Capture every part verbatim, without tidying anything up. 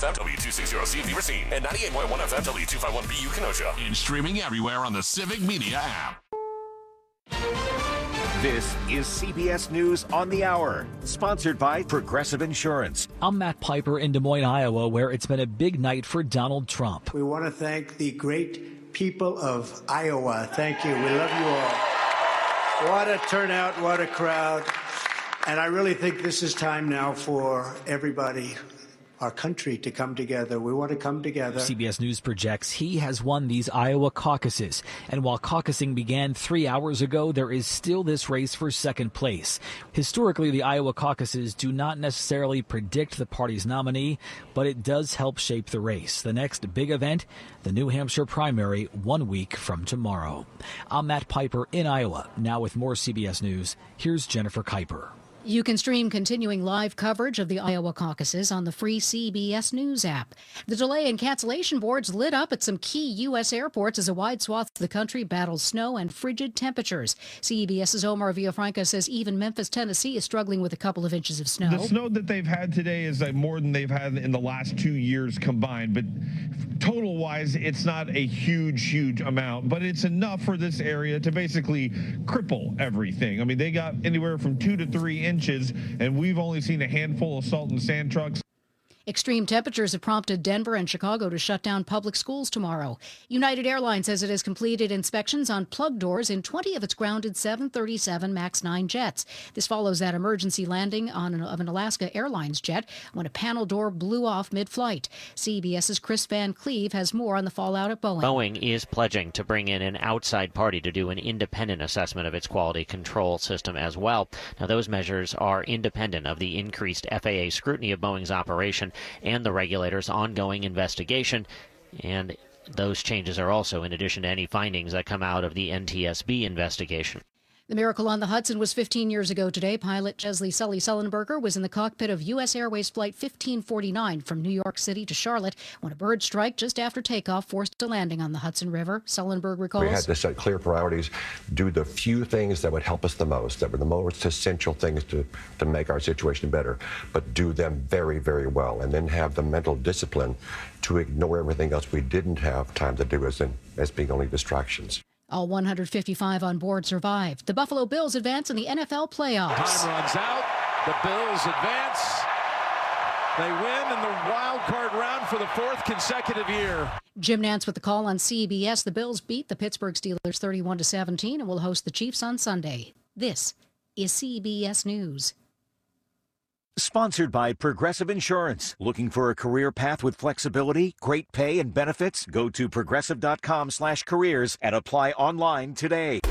F M, W two sixty C V Racine, and ninety-eight point one F M, W two fifty-one B U Kenosha. And streaming everywhere on the Civic Media app. This is C B S News on the Hour, sponsored by Progressive Insurance. I'm Matt Piper in Des Moines, Iowa, where it's been a big night for Donald Trump. We want to thank the great people of Iowa. Thank you. We love you all. What a turnout, what a crowd. And I really think this is time now for everybody, our country, to come together. We want to come together. C B S News projects he has won these Iowa caucuses. And while caucusing began three hours ago, there is still this race for second place. Historically, the Iowa caucuses do not necessarily predict the party's nominee, but it does help shape the race. The next big event, the New Hampshire primary, one week from tomorrow. I'm Matt Piper in Iowa. Now with more C B S News, here's Jennifer Kuiper. You can stream continuing live coverage of the Iowa caucuses on the free C B S News app. The delay and cancellation boards lit up at some key U S airports as a wide swath of the country battles snow and frigid temperatures. CBS's Omar Villafranca says even Memphis, Tennessee is struggling with a couple of inches of snow. The snow that they've had today is like more than they've had in the last two years combined, but total-wise, it's not a huge, huge amount, but it's enough for this area to basically cripple everything. I mean, they got anywhere from two to three inches, and we've only seen a handful of salt and sand trucks. Extreme temperatures have prompted Denver and Chicago to shut down public schools tomorrow. United Airlines says it has completed inspections on plug doors in twenty of its grounded seven thirty-seven MAX nine jets. This follows that emergency landing on an, of an Alaska Airlines jet when a panel door blew off mid-flight. CBS's Chris Van Cleve has more on the fallout at Boeing. Boeing is pledging to bring in an outside party to do an independent assessment of its quality control system as well. Now, those measures are independent of the increased F A A scrutiny of Boeing's operation and the regulator's ongoing investigation. And those changes are also in addition to any findings that come out of the N T S B investigation. The miracle on the Hudson was fifteen years ago today. Pilot Chesley Sully Sullenberger was in the cockpit of U S Airways Flight fifteen forty-nine from New York City to Charlotte when a bird strike just after takeoff forced a landing on the Hudson River. Sullenberg recalls. We had to set clear priorities, do the few things that would help us the most, that were the most essential things to, to make our situation better, but do them very, very well, and then have the mental discipline to ignore everything else we didn't have time to do as, in, as being only distractions. All one hundred fifty-five on board survived. The Buffalo Bills advance in the N F L playoffs. Time runs out. The Bills advance. They win in the wild card round for the fourth consecutive year. Jim Nantz with the call on C B S. The Bills beat the Pittsburgh Steelers thirty-one to seventeen and will host the Chiefs on Sunday. This is C B S News. Sponsored by Progressive Insurance. Looking for a career path with flexibility, great pay, and benefits? Go to progressive.com slash careers and apply online today.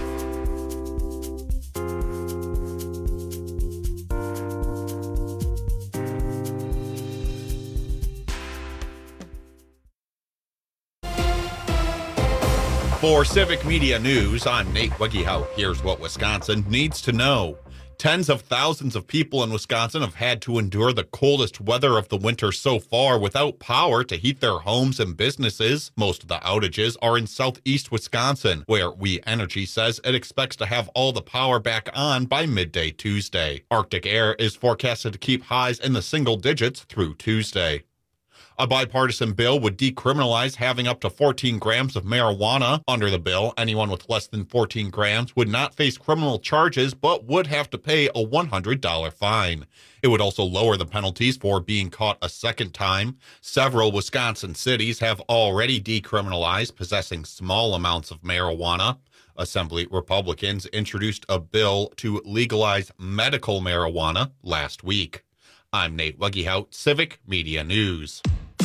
For Civic Media News, I'm Nate Weggehout. Here's what Wisconsin needs to know. Tens of thousands of people in Wisconsin have had to endure the coldest weather of the winter so far without power to heat their homes and businesses. Most of the outages are in southeast Wisconsin, where We Energy says it expects to have all the power back on by midday Tuesday. Arctic air is forecasted to keep highs in the single digits through Tuesday. A bipartisan bill would decriminalize having up to fourteen grams of marijuana. Under the bill, anyone with less than fourteen grams would not face criminal charges, but would have to pay a one hundred dollars fine. It would also lower the penalties for being caught a second time. Several Wisconsin cities have already decriminalized possessing small amounts of marijuana. Assembly Republicans introduced a bill to legalize medical marijuana last week. I'm Nate Weggehout, Civic Media News.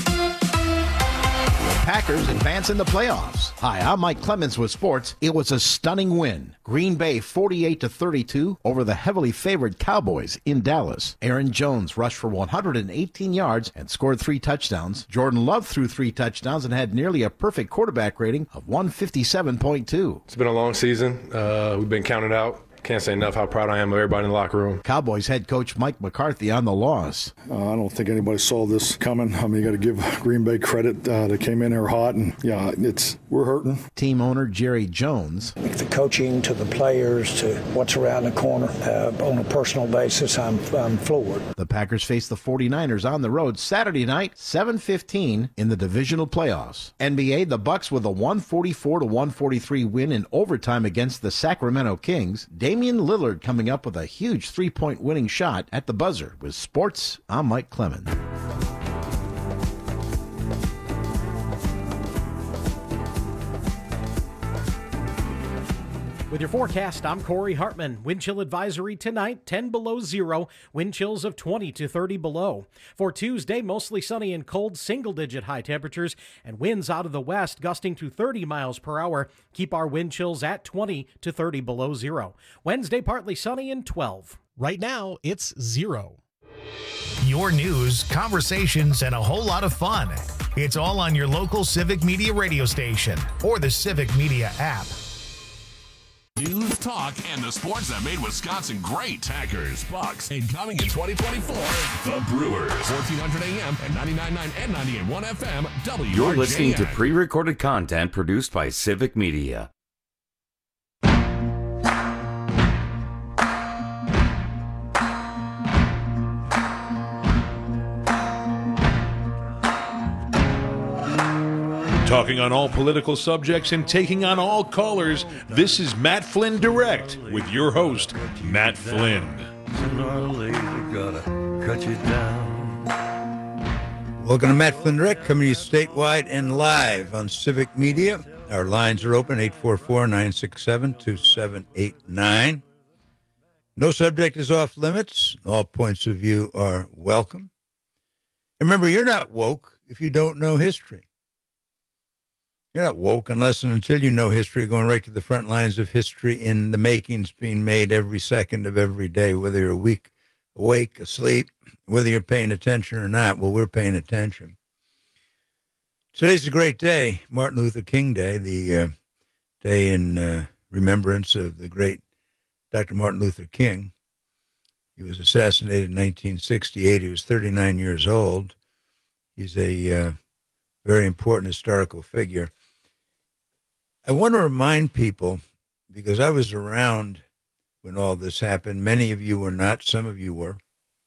Packers advance in the playoffs. Hi, I'm Mike Clemens with sports. It was a stunning win. Green Bay forty-eight to thirty-two over the heavily favored Cowboys in Dallas. Aaron Jones rushed for one hundred eighteen yards and scored three touchdowns. Jordan Love threw three touchdowns and had nearly a perfect quarterback rating of one fifty-seven point two. It's been a long season. Uh, we've been counted out can't say enough how proud I am of everybody in the locker room. Cowboys head coach Mike McCarthy on the loss. Uh, I don't think anybody saw this coming. I mean, you got to give Green Bay credit. Uh, they came in here hot, and yeah, it's we're hurting. Team owner Jerry Jones. The coaching to the players to what's around the corner uh, on a personal basis, I'm, I'm floored. The Packers face the forty-niners on the road Saturday night, seven fifteen in the divisional playoffs. N B A, the Bucks with a one forty-four to one forty-three win in overtime against the Sacramento Kings. Damian Lillard coming up with a huge three-point winning shot at the buzzer. With sports, I'm Mike Clemens. With your forecast, I'm Corey Hartman. Wind chill advisory tonight, ten below zero. Wind chills of twenty to thirty below. For Tuesday, mostly sunny and cold, single-digit high temperatures, and winds out of the west gusting to thirty miles per hour. Keep our wind chills at twenty to thirty below zero. Wednesday, partly sunny and twelve. Right now, it's zero. Your news, conversations, and a whole lot of fun. It's all on your local Civic Media radio station or the Civic Media app. News, talk, and the sports that made Wisconsin great. Packers, Bucks, and coming in twenty twenty-four, the Brewers. fourteen hundred A M and ninety-nine point nine and ninety-eight point one F M, W R J N. You're listening to pre-recorded content produced by Civic Media. Talking on all political subjects and taking on all callers, this is Matt Flynn Direct with your host, Matt Flynn. Welcome to Matt Flynn Direct, coming to you statewide and live on Civic Media. Our lines are open, eight four four, nine six seven, two seven eight nine. No subject is off limits. All points of view are welcome. And remember, you're not woke if you don't know history. You're not woke unless and until you know history, going right to the front lines of history in the makings being made every second of every day, whether you're weak, awake, asleep, whether you're paying attention or not. Well, we're paying attention. Today's a great day, Martin Luther King Day, the uh, day in uh, remembrance of the great Doctor Martin Luther King. He was assassinated in nineteen sixty-eight. He was thirty-nine years old. He's a uh, very important historical figure. I want to remind people, because I was around when all this happened. Many of you were not, some of you were.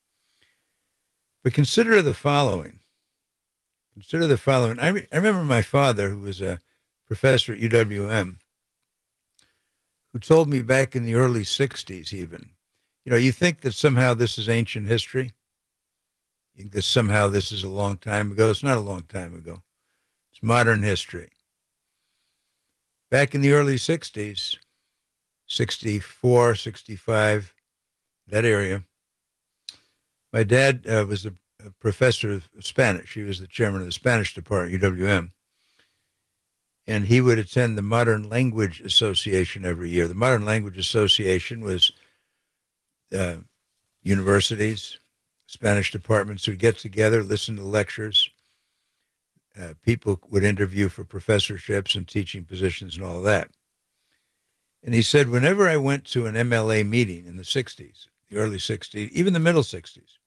But consider the following. Consider the following. I, re- I remember my father, who was a professor at U W M, who told me back in the early sixties even, you know, you think that somehow this is ancient history? You think that somehow this is a long time ago? It's not a long time ago. It's modern history. Back in the early sixties, sixty-four, sixty-five, that area, my dad uh, was a, a professor of Spanish. He was the chairman of the Spanish department at U W M. And he would attend the Modern Language Association every year. The Modern Language Association was uh, universities, Spanish departments would get together, listen to lectures. Uh, people would interview for professorships and teaching positions and all of that. And he said, whenever I went to an M L A meeting in the sixties, the early sixties, even the middle sixties,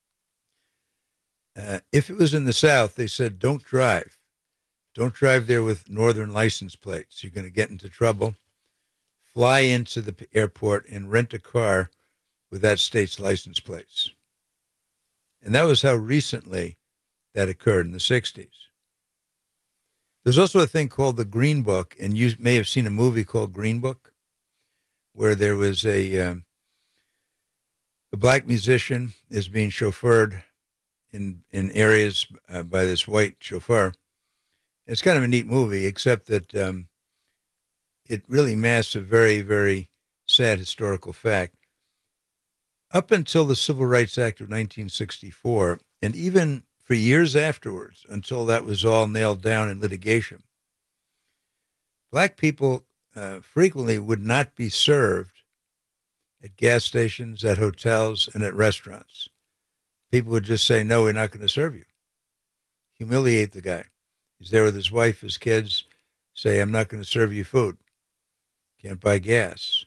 uh, if it was in the South, they said, don't drive. Don't drive there with northern license plates. You're going to get into trouble. Fly into the airport and rent a car with that state's license plates. And that was how recently that occurred in the sixties. There's also a thing called the Green Book, and you may have seen a movie called Green Book, where there was a, um, a black musician is being chauffeured in, in areas uh, by this white chauffeur. It's kind of a neat movie, except that um, it really masks a very, very sad historical fact. Up until the Civil Rights Act of nineteen sixty-four, and even for years afterwards, until that was all nailed down in litigation, black people uh, frequently would not be served at gas stations, at hotels, and at restaurants. People would just say, no, we're not going to serve you. Humiliate the guy. He's there with his wife, his kids, say, I'm not going to serve you food. Can't buy gas.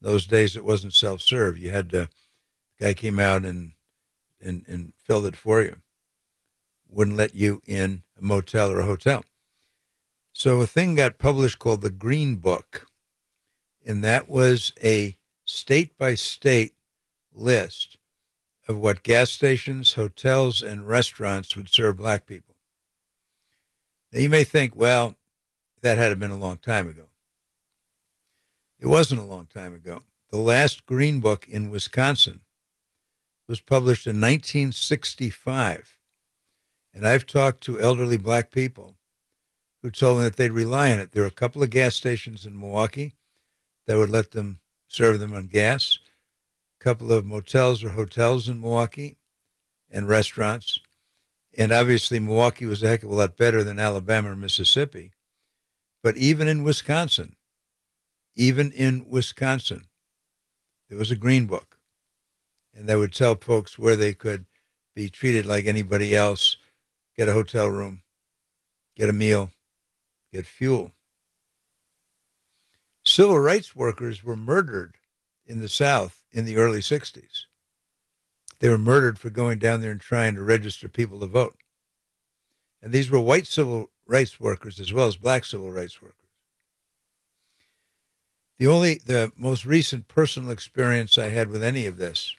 Those days it wasn't self-serve. You had to, the guy came out and, and, and filled it for you. Wouldn't let you in a motel or a hotel. So a thing got published called the Green Book, and that was a state-by-state list of what gas stations, hotels, and restaurants would serve black people. Now, you may think, well, that had been a long time ago. It wasn't a long time ago. The last Green Book in Wisconsin was published in nineteen sixty-five, and I've talked to elderly black people who told me that they'd rely on it. There were a couple of gas stations in Milwaukee that would let them serve them on gas, a couple of motels or hotels in Milwaukee, and restaurants. And obviously Milwaukee was a heck of a lot better than Alabama or Mississippi. But even in Wisconsin, even in Wisconsin, there was a Green Book, and that would tell folks where they could be treated like anybody else, get a hotel room, get a meal, get fuel. Civil rights workers were murdered in the South in the early sixties. They were murdered for going down there and trying to register people to vote. And these were white civil rights workers as well as black civil rights workers. The only, the most recent personal experience I had with any of this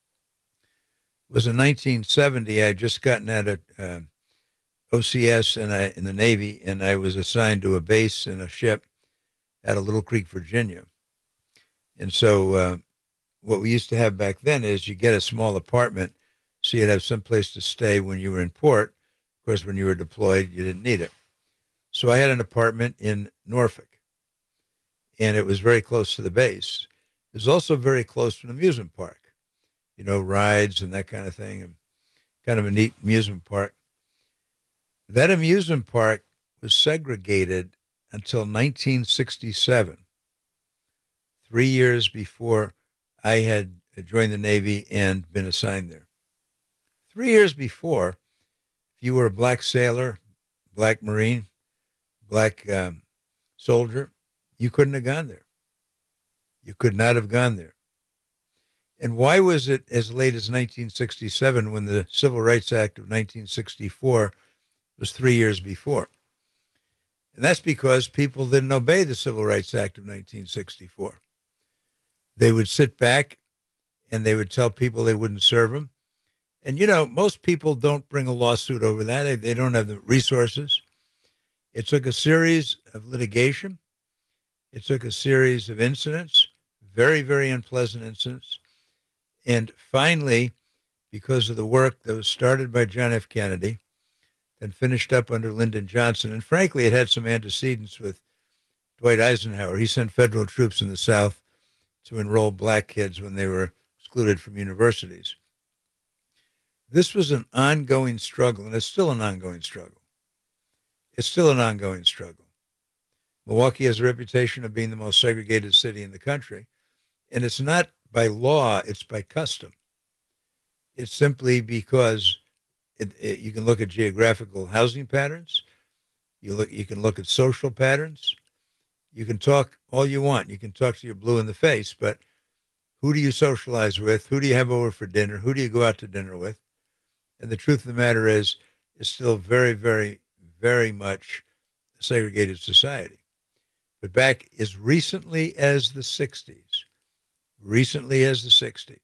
was in nineteen seventy. I had just gotten out of uh, O C S and I, in the Navy, and I was assigned to a base in a ship out of Little Creek, Virginia. And so uh, what we used to have back then is you get a small apartment so you'd have some place to stay when you were in port. Of course, when you were deployed, you didn't need it. So I had an apartment in Norfolk, and it was very close to the base. It was also very close to an amusement park, you know, rides and that kind of thing, and kind of a neat amusement park. That amusement park was segregated until nineteen sixty-seven, three years before I had joined the Navy and been assigned there. Three years before, if you were a black sailor, black Marine, black um, soldier, you couldn't have gone there. You could not have gone there. And why was it as late as nineteen sixty-seven when the Civil Rights Act of nineteen sixty-four was three years before? And that's because people didn't obey the Civil Rights Act of nineteen sixty-four. They would sit back and they would tell people they wouldn't serve them. And, you know, most people don't bring a lawsuit over that. They, they don't have the resources. It took a series of litigation. It took a series of incidents, very, very unpleasant incidents. And finally, because of the work that was started by John F. Kennedy and finished up under Lyndon Johnson, and frankly, it had some antecedents with Dwight Eisenhower. He sent federal troops in the South to enroll black kids when they were excluded from universities. This was an ongoing struggle, and it's still an ongoing struggle. It's still an ongoing struggle. Milwaukee has a reputation of being the most segregated city in the country, and it's not by law, it's by custom. It's simply because it, it, you can look at geographical housing patterns, you look, you can look at social patterns, you can talk all you want, you can talk to your blue in the face, but who do you socialize with? Who do you have over for dinner? Who do you go out to dinner with? And the truth of the matter is, it's still very, very, very much a segregated society. But back as recently as the sixties, recently as the sixties,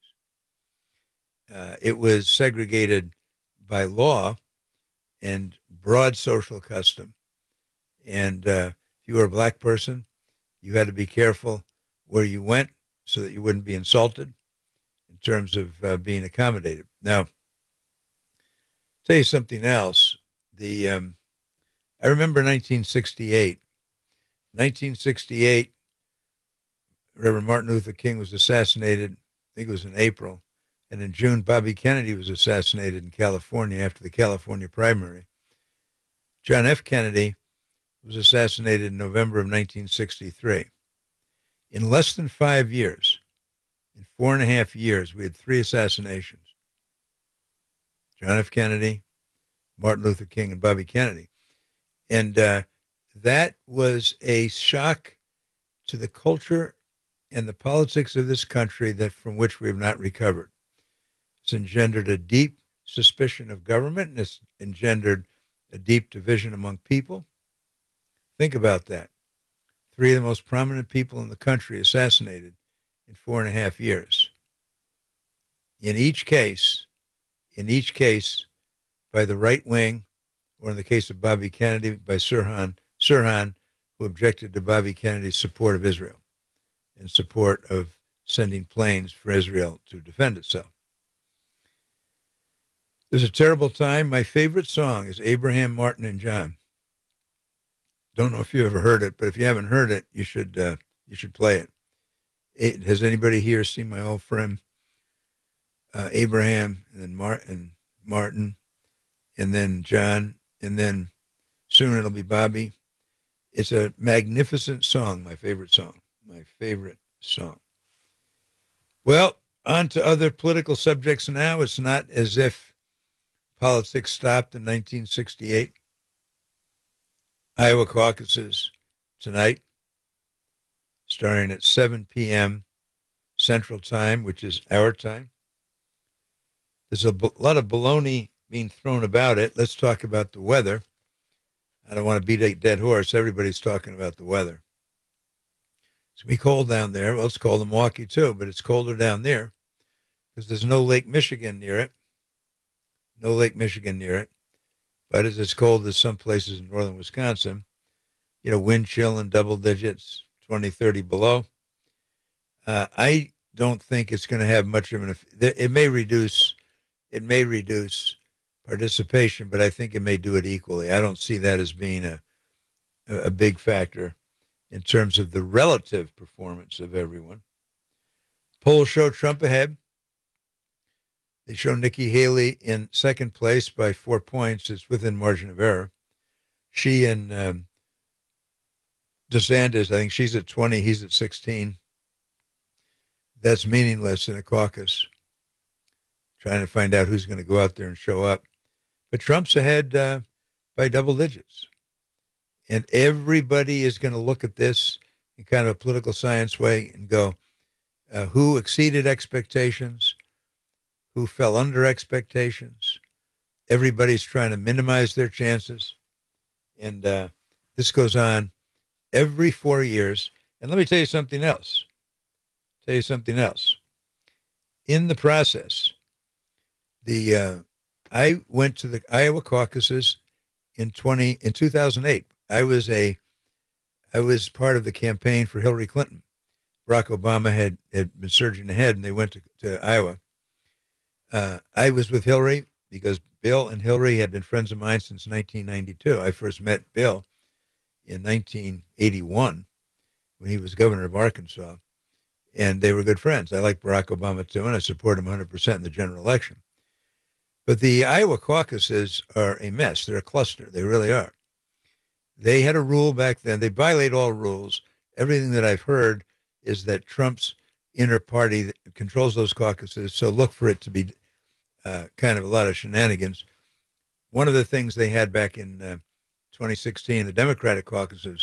uh, it was segregated by law and broad social custom. And uh, if you were a black person, you had to be careful where you went so that you wouldn't be insulted in terms of uh, being accommodated. Now, tell you something else. The um, I remember nineteen sixty-eight. nineteen sixty-eight, Reverend Martin Luther King was assassinated. I think it was in April. And in June, Bobby Kennedy was assassinated in California after the California primary. John F. Kennedy was assassinated in November of nineteen sixty-three. In less than five years, in four and a half years, we had three assassinations. John F. Kennedy, Martin Luther King, and Bobby Kennedy. And uh, that was a shock to the culture and the politics of this country that from which we have not recovered. It's engendered a deep suspicion of government, and it's engendered a deep division among people. Think about that. Three of the most prominent people in the country assassinated in four and a half years. In each case, in each case, by the right wing, or in the case of Bobby Kennedy, by Sirhan, Sirhan, who objected to Bobby Kennedy's support of Israel in support of sending planes for Israel to defend itself. There's a terrible time. My favorite song is Abraham, Martin, and John. Don't know if you ever heard it, but if you haven't heard it, you should uh, you should play it. it. Has anybody here seen my old friend uh, Abraham, and then Martin, Martin, and then John, and then soon it'll be Bobby? It's a magnificent song, my favorite song, my favorite song. Well, on to other political subjects now. It's not as if politics stopped in nineteen sixty-eight. Iowa caucuses tonight, starting at seven p.m. Central Time, which is our time. There's a b- lot of baloney being thrown about it. Let's talk about the weather. I don't want to beat a dead horse. Everybody's talking about the weather. It's going to be cold down there. Well, it's cold in Milwaukee too, but it's colder down there because there's no Lake Michigan near it. No Lake Michigan near it. But it's as cold as some places in northern Wisconsin. You know, wind chill in double digits, twenty, thirty below. Uh, I don't think it's going to have much of an effect. It may reduce, it may reduce participation, but I think it may do it equally. I don't see that as being a, a big factor in terms of the relative performance of everyone. Polls show Trump ahead. They show Nikki Haley in second place by four points. It's within margin of error. She and um, DeSantis, I think she's at twenty, he's at sixteen. That's meaningless in a caucus, trying to find out who's going to go out there and show up. But Trump's ahead uh, by double digits. And everybody is going to look at this in kind of a political science way and go, uh, who exceeded expectations? Who fell under expectations? Everybody's trying to minimize their chances. And uh, this goes on every four years. And let me tell you something else. Tell you something else. In the process, the uh, I went to the Iowa caucuses in twenty in two thousand eight. I was a I was part of the campaign for Hillary Clinton. Barack Obama had, had been surging ahead, and they went to, to Iowa. Uh, I was with Hillary because Bill and Hillary had been friends of mine since nineteen ninety-two. I first met Bill in nineteen eighty-one when he was governor of Arkansas, and they were good friends. I like Barack Obama too, and I support him one hundred percent in the general election. But the Iowa caucuses are a mess. They're a cluster. They really are. They had a rule back then. They violate all rules. Everything that I've heard is that Trump's inner party that controls those caucuses, so look for it to be uh, kind of a lot of shenanigans. One of the things they had back in uh, twenty sixteen, the Democratic caucuses,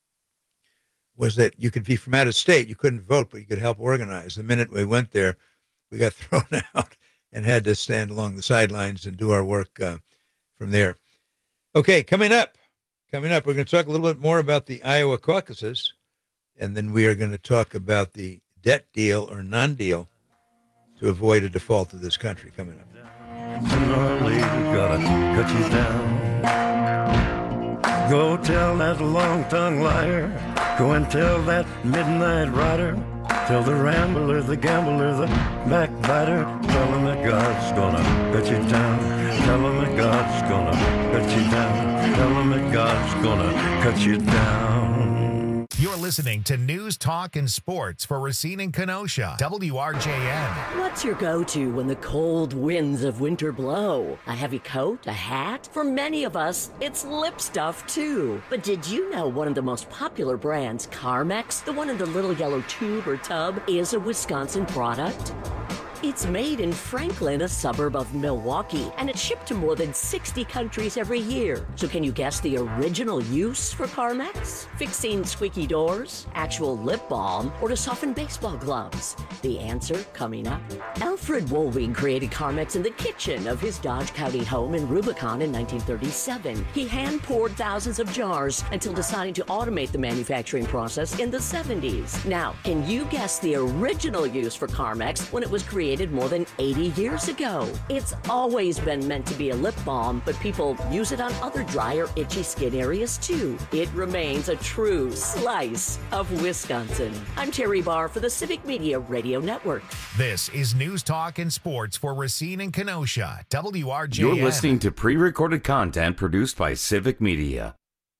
was that you could be from out of state. You couldn't vote, but you could help organize. The minute we went there, we got thrown out and had to stand along the sidelines and do our work uh, from there. Okay, coming up, coming up, we're going to talk a little bit more about the Iowa caucuses, and then we are going to talk about the debt deal or non-deal to avoid a default of this country coming up. Gotta cut you down. Go tell that long-tongued liar. Go and tell that midnight rider. Tell the rambler, the gambler, the backbiter. Tell him that God's gonna cut you down. Tell him that God's gonna cut you down. Tell him that God's gonna cut you down. You're listening to News, Talk, and Sports for Racine and Kenosha, W R J N. What's your go-to when the cold winds of winter blow? A heavy coat? A hat? For many of us, it's lip stuff, too. But did you know one of the most popular brands, Carmex, the one in the little yellow tube or tub, is a Wisconsin product? It's made in Franklin, a suburb of Milwaukee, and it's shipped to more than sixty countries every year. So can you guess the original use for Carmex? Fixing squeaky doors, actual lip balm, or to soften baseball gloves? The answer coming up. Alfred Woolwing created Carmex in the kitchen of his Dodge County home in Rubicon in nineteen thirty-seven. He hand-poured thousands of jars until deciding to automate the manufacturing process in the seventies. Now, can you guess the original use for Carmex when it was created more than eighty years ago? It's always been meant to be a lip balm, but people use it on other dry or itchy skin areas too. It remains a true slice of Wisconsin. I'm Terry Barr for the Civic Media Radio Network. This is News Talk and Sports for Racine and Kenosha, W R J N. You're listening to pre-recorded content produced by Civic Media.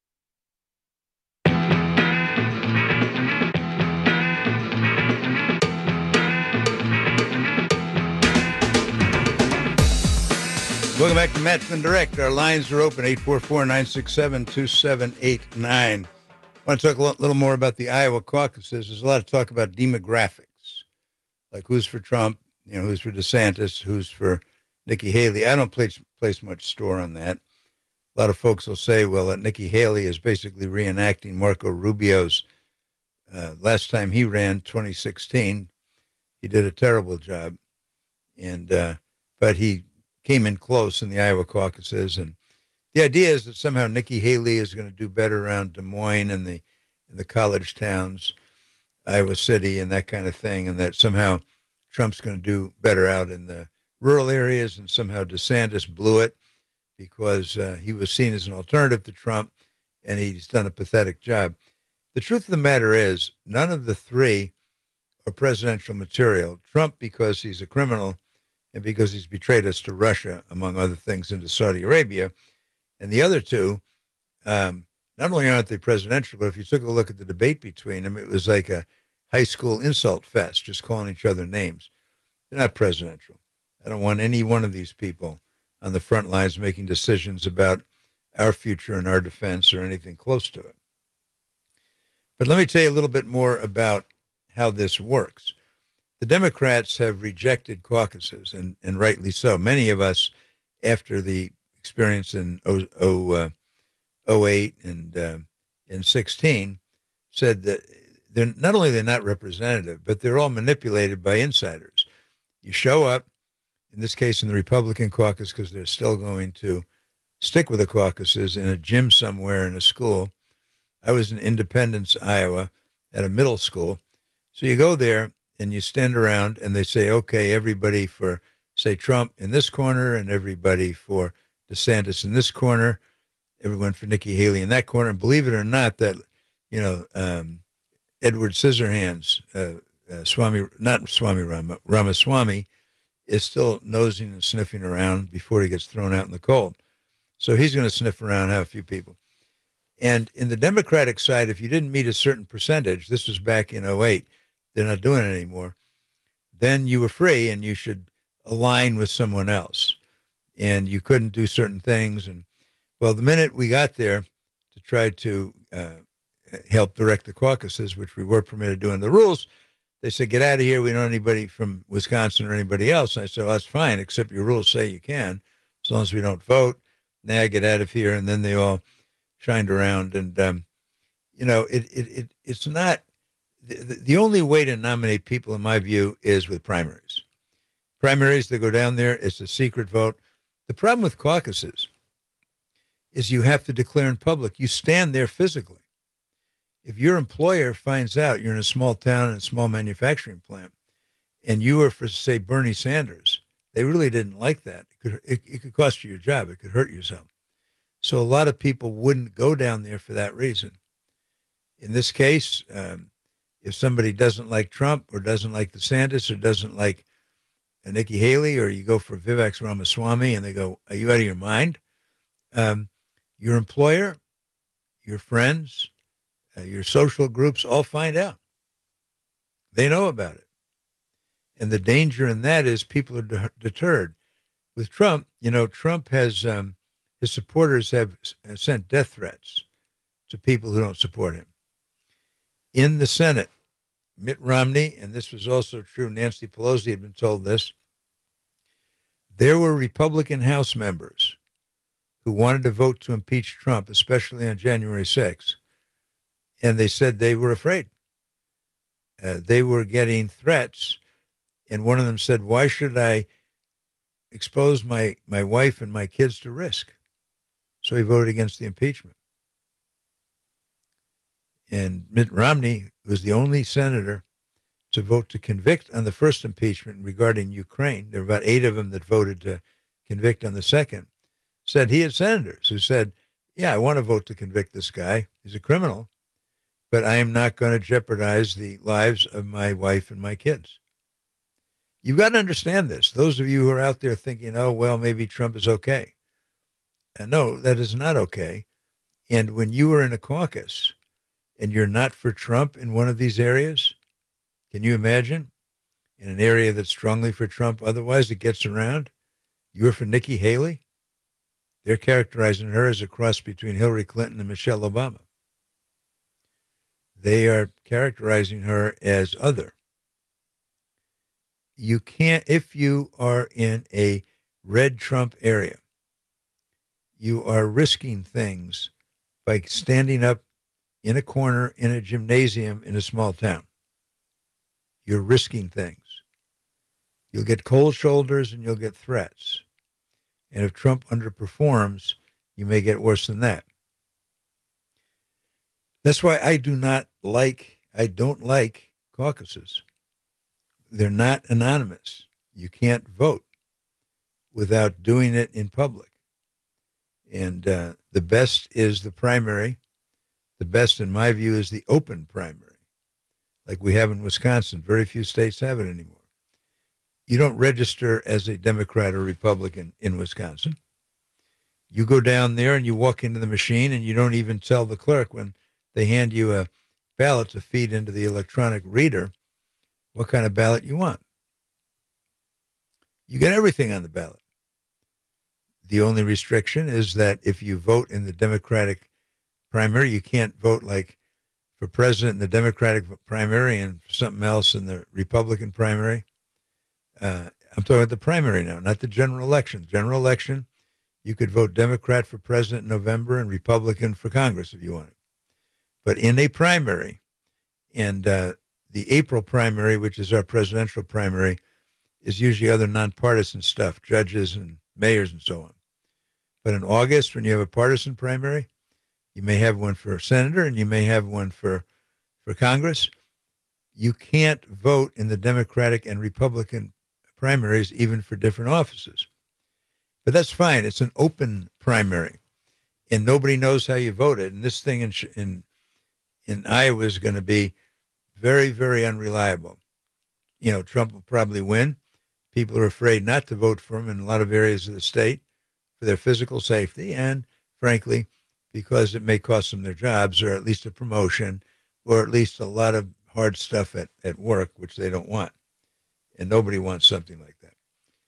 Welcome back to Matt Flynn Direct. Our lines are open, eight four four, nine six seven, two seven eight nine. I want to talk a little more about the Iowa caucuses. There's a lot of talk about demographics, like who's for Trump, you know, who's for DeSantis, who's for Nikki Haley. I don't place, place much store on that. A lot of folks will say, well, that Nikki Haley is basically reenacting Marco Rubio's uh, last time he ran, twenty sixteen. He did a terrible job, and uh, but he came in close in the Iowa caucuses, and the idea is that somehow Nikki Haley is going to do better around Des Moines and the in the college towns, Iowa City, and that kind of thing, and that somehow Trump's going to do better out in the rural areas, and somehow DeSantis blew it because uh, he was seen as an alternative to Trump, and he's done a pathetic job. The truth of the matter is, none of the three are presidential material. Trump, because he's a criminal, and because he's betrayed us to Russia, among other things, into Saudi Arabia. And the other two, um, not only aren't they presidential, but if you took a look at the debate between them, it was like a high school insult fest, just calling each other names. They're not presidential. I don't want any one of these people on the front lines making decisions about our future and our defense or anything close to it. But let me tell you a little bit more about how this works. The Democrats have rejected caucuses, and, and rightly so. Many of us, after the experience in oh eight and uh, in sixteen, said that they're not only they're not representative, but they're all manipulated by insiders. You show up, in this case in the Republican caucus, because they're still going to stick with the caucuses, in a gym somewhere in a school. I was in Independence, Iowa, at a middle school. So you go there, and you stand around and they say, okay, everybody for, say, Trump in this corner, and everybody for DeSantis in this corner, everyone for Nikki Haley in that corner. And believe it or not, that, you know, um, Edward Scissorhands, uh, uh, Swami, not Swami Rama, Ramaswamy, is still nosing and sniffing around before he gets thrown out in the cold. So he's going to sniff around, have a few people. And in the Democratic side, if you didn't meet a certain percentage, this was back in oh eight, they're not doing it anymore, then you were free and you should align with someone else. And you couldn't do certain things. And, well, the minute we got there to try to uh, help direct the caucuses, which we were permitted to do in the rules, they said, get out of here. We don't know anybody from Wisconsin or anybody else. And I said, well, that's fine, except your rules say you can, as long as we don't vote. Now get out of here. And then they all shined around. And, um, you know, it, it, it it's not, The, the only way to nominate people, in my view, is with primaries. Primaries, they go down there, it's a secret vote. The problem with caucuses is you have to declare in public. You stand there physically. If your employer finds out you're in a small town and a small manufacturing plant, and you were for, say, Bernie Sanders, they really didn't like that. It could, it, it could cost you your job. It could hurt yourself. So a lot of people wouldn't go down there for that reason. In this case, um, if somebody doesn't like Trump or doesn't like DeSantis or doesn't like uh, Nikki Haley, or you go for Vivek Ramaswamy and they go, are you out of your mind? Um, your employer, your friends, uh, your social groups all find out. They know about it. And the danger in that is people are de- deterred. With Trump, you know, Trump has, um, his supporters have sent death threats to people who don't support him. In the Senate, Mitt Romney, and this was also true, Nancy Pelosi had been told this, there were Republican House members who wanted to vote to impeach Trump, especially on January sixth, and they said they were afraid. Uh, they were getting threats, and one of them said, why should I expose my, my wife and my kids to risk? So he voted against the impeachment. And Mitt Romney was the only senator to vote to convict on the first impeachment regarding Ukraine. There were about eight of them that voted to convict on the second. Said he had senators who said, yeah, I want to vote to convict this guy. He's a criminal, but I am not going to jeopardize the lives of my wife and my kids. You've got to understand this. Those of you who are out there thinking, oh, well, maybe Trump is okay. And no, that is not okay. And when you are in a caucus and you're not for Trump in one of these areas, can you imagine? In an area that's strongly for Trump, otherwise it gets around, you're for Nikki Haley? They're characterizing her as a cross between Hillary Clinton and Michelle Obama. They are characterizing her as other. You can't, if you are in a red Trump area, you are risking things by standing up in a corner in a gymnasium in a small town. You're risking things. You'll get cold shoulders and you'll get threats. And if Trump underperforms, you may get worse than that. That's why I do not like, I don't like caucuses. They're not anonymous. You can't vote without doing it in public. And uh, the best is the primary. The best, in my view, is the open primary, like we have in Wisconsin. Very few states have it anymore. You don't register as a Democrat or Republican in Wisconsin. You go down there and you walk into the machine and you don't even tell the clerk when they hand you a ballot to feed into the electronic reader what kind of ballot you want. You get everything on the ballot. The only restriction is that if you vote in the Democratic primary, you can't vote like for president in the Democratic primary and something else in the Republican primary. Uh, I'm talking about the primary now, not the general election. General election, you could vote Democrat for president in November and Republican for Congress if you wanted. But in a primary, and uh, the April primary, which is our presidential primary, is usually other nonpartisan stuff, judges and mayors and so on. But in August, when you have a partisan primary, you may have one for senator and you may have one for, for Congress. You can't vote in the Democratic and Republican primaries, even for different offices. But that's fine. It's an open primary, and nobody knows how you voted. And this thing in in, in Iowa is going to be very, very unreliable. You know, Trump will probably win. People are afraid not to vote for him in a lot of areas of the state for their physical safety and, frankly, because it may cost them their jobs or at least a promotion or at least a lot of hard stuff at, at work, which they don't want. And nobody wants something like that.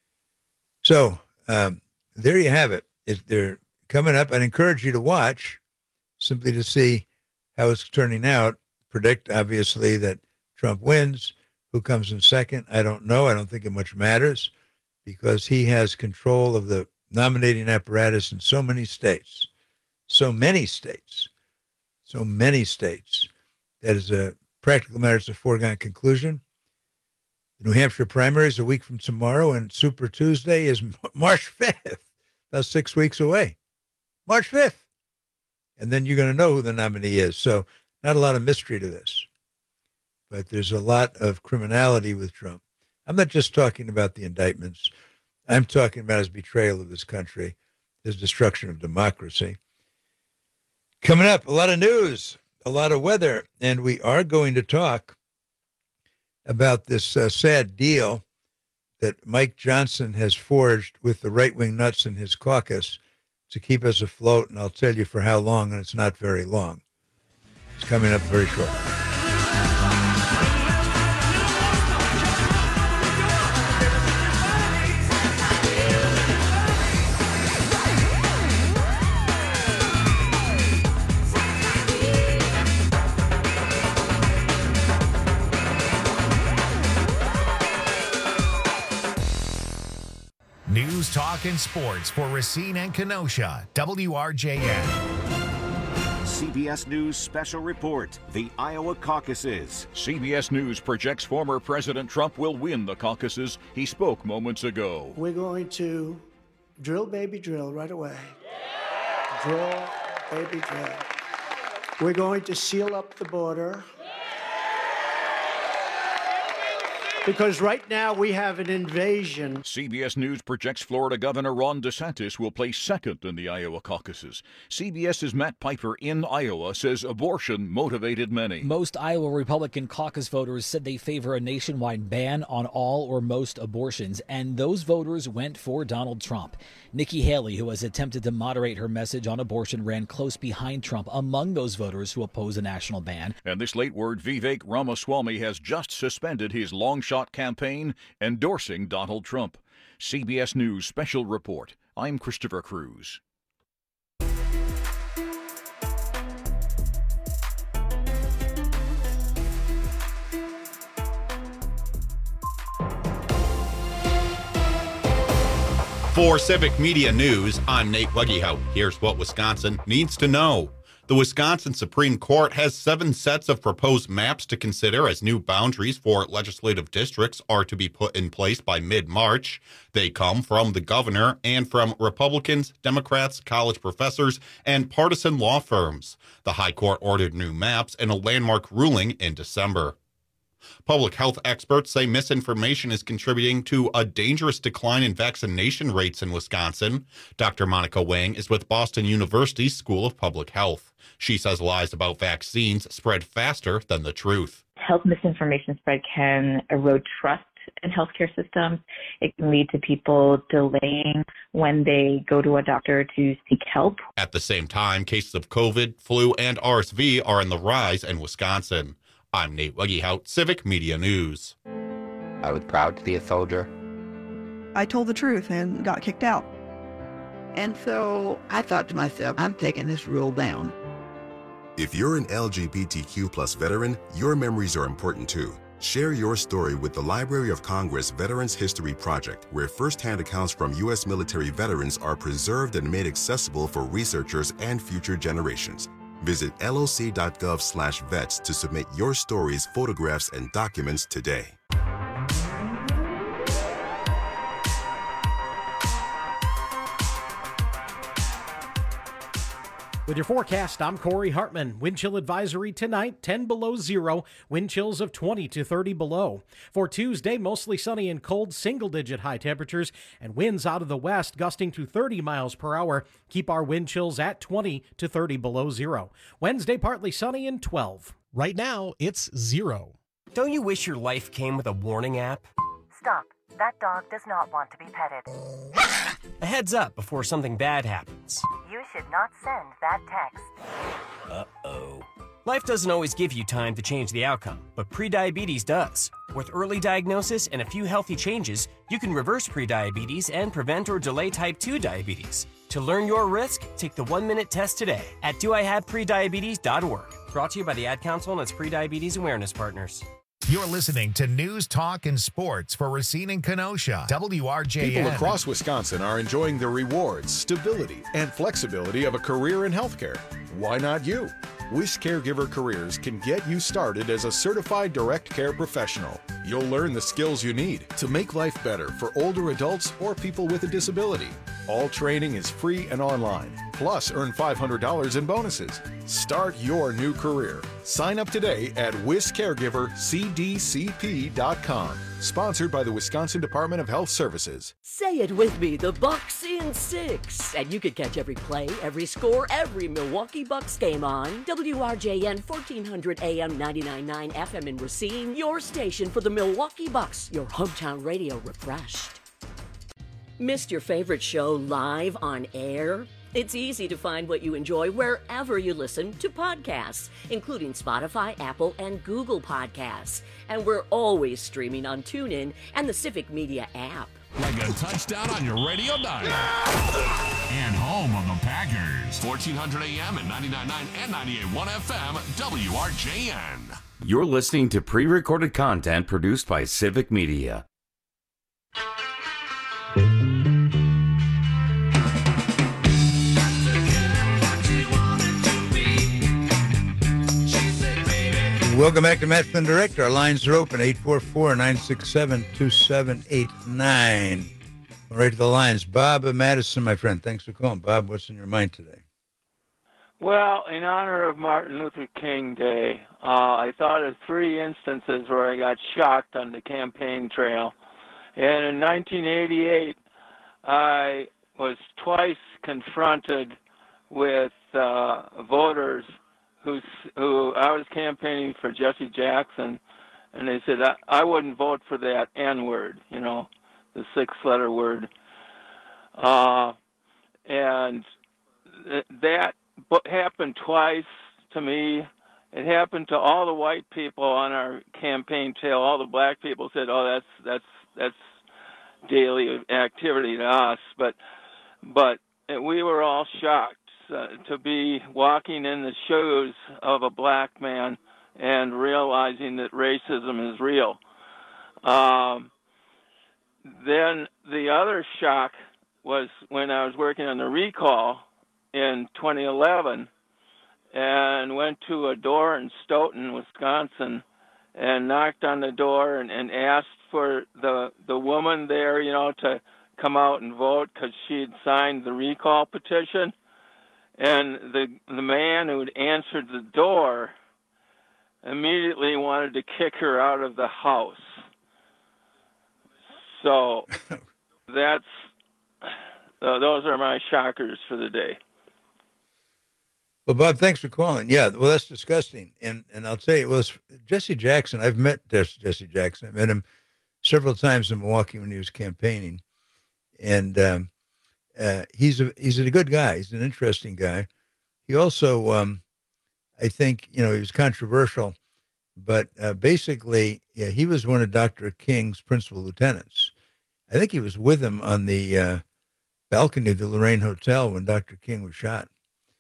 So um, there you have it. If they're coming up, I'd encourage you to watch simply to see how it's turning out. Predict, obviously, that Trump wins. Who comes in second? I don't know. I don't think it much matters because he has control of the nominating apparatus in so many states, so many states, so many states. That is a practical matter. It's a foregone conclusion. The New Hampshire primary is a week from tomorrow, and Super Tuesday is March fifth. That's six weeks away. March fifth. And then you're going to know who the nominee is. So not a lot of mystery to this. But there's a lot of criminality with Trump. I'm not just talking about the indictments. I'm talking about his betrayal of this country, his destruction of democracy. Coming up, a lot of news, a lot of weather, and we are going to talk about this uh, sad deal that Mike Johnson has forged with the right-wing nuts in his caucus to keep us afloat, and I'll tell you for how long, and it's not very long. It's coming up very shortly. News, talk, and sports for Racine and Kenosha, W R J N. C B S News Special Report, the Iowa caucuses. C B S News projects former President Trump will win the caucuses. He spoke moments ago. We're going to drill, baby, drill right away. Drill, baby, drill. We're going to seal up the border. Because right now we have an invasion. C B S News projects Florida Governor Ron DeSantis will place second in the Iowa caucuses. CBS's Matt Piper in Iowa says abortion motivated many. Most Iowa Republican caucus voters said they favor a nationwide ban on all or most abortions, and those voters went for Donald Trump. Nikki Haley, who has attempted to moderate her message on abortion, ran close behind Trump among those voters who oppose a national ban. And this late word, Vivek Ramaswamy has just suspended his long shot campaign endorsing Donald Trump. C B S News Special Report. I'm Christopher Cruz. For Civic Media News, I'm Nate Weggehout. Here's what Wisconsin needs to know. The Wisconsin Supreme Court has seven sets of proposed maps to consider as new boundaries for legislative districts are to be put in place by mid-March. They come from the governor and from Republicans, Democrats, college professors, and partisan law firms. The High Court ordered new maps in a landmark ruling in December. Public health experts say misinformation is contributing to a dangerous decline in vaccination rates in Wisconsin. Doctor Monica Wang is with Boston University's School of Public Health. She says lies about vaccines spread faster than the truth. Health misinformation spread can erode trust in healthcare systems. It can lead to people delaying when they go to a doctor to seek help. At the same time, cases of COVID, flu, and R S V are in the rise in Wisconsin. I'm Nate Weggehout, Civic Media News. I was proud to be a soldier. I told the truth and got kicked out. And so I thought to myself, I'm taking this rule down. If you're an L G B T Q plus veteran, your memories are important too. Share your story with the Library of Congress Veterans History Project, where firsthand accounts from U S military veterans are preserved and made accessible for researchers and future generations. Visit loc.gov slash vets to submit your stories, photographs, and documents today. With your forecast, I'm Corey Hartman. Wind chill advisory tonight, ten below zero. Wind chills of twenty to thirty below. For Tuesday, mostly sunny and cold, single-digit high temperatures, and winds out of the west gusting to thirty miles per hour. Keep our wind chills at twenty to thirty below zero. Wednesday, partly sunny and twelve. Right now, it's zero. Don't you wish your life came with a warning app? Stop. That dog does not want to be petted. A heads up before something bad happens. You should not send that text. Uh-oh. Life doesn't always give you time to change the outcome, but prediabetes does. With early diagnosis and a few healthy changes, you can reverse prediabetes and prevent or delay type two diabetes. To learn your risk, take the one-minute test today at do I have prediabetes dot org. Brought to you by the Ad Council and its prediabetes awareness partners. You're listening to News, Talk, and Sports for Racine and Kenosha, W R J N. People across Wisconsin are enjoying the rewards, stability, and flexibility of a career in healthcare. Why not you? Wish Caregiver Careers can get you started as a certified direct care professional. You'll learn the skills you need to make life better for older adults or people with a disability. All training is free and online. Plus, earn five hundred dollars in bonuses. Start your new career. Sign up today at wis caregiver c d c p dot com. Sponsored by the Wisconsin Department of Health Services. Say it with me, the Bucks in six. And you can catch every play, every score, every Milwaukee Bucks game on W R J N fourteen hundred A M ninety-nine point nine F M in Racine, your station for the Milwaukee Bucks, your hometown radio refreshed. Missed your favorite show live on air? It's easy to find what you enjoy wherever you listen to podcasts, including Spotify, Apple, and Google Podcasts. And we're always streaming on TuneIn and the Civic Media app. Like a touchdown on your radio dial. And home of the Packers. fourteen hundred A M and ninety-nine point nine and ninety-eight point one F M, W R J N. You're listening to pre-recorded content produced by Civic Media. Welcome back to Matt Flynn Direct. Our lines are open, eight four four, nine six seven, two seven eight nine. Right to the lines. Bob Madison, my friend. Thanks for calling. Bob, what's in your mind today? Well, in honor of Martin Luther King Day, uh, I thought of three instances where I got shocked on the campaign trail. And in nineteen eighty-eight, I was twice confronted with uh, voters who, who I was campaigning for Jesse Jackson, and they said, I, I wouldn't vote for that N-word, you know, the six-letter word. Uh, and th- that happened twice to me. It happened to all the white people on our campaign trail. All the black people said, "Oh, that's that's that's daily activity to us." But but we were all shocked uh, to be walking in the shoes of a black man and realizing that racism is real. Um, then the other shock was when I was working on the recall in twenty eleven and went to a door in Stoughton, Wisconsin, and knocked on the door and, and asked for the the woman there, you know, to come out and vote because she had signed the recall petition. And the the man who had answered the door immediately wanted to kick her out of the house. So that's uh, those are my shockers for the day. Well, Bob, thanks for calling. Yeah, well, that's disgusting. And and I'll tell you, well, Jesse Jackson, I've met Jesse Jackson. I met him several times in Milwaukee when he was campaigning. And um, uh, he's a he's a good guy. He's an interesting guy. He also, um, I think, you know, he was controversial. But uh, basically, yeah, he was one of Doctor King's principal lieutenants. I think he was with him on the uh, balcony of the Lorraine Hotel when Doctor King was shot.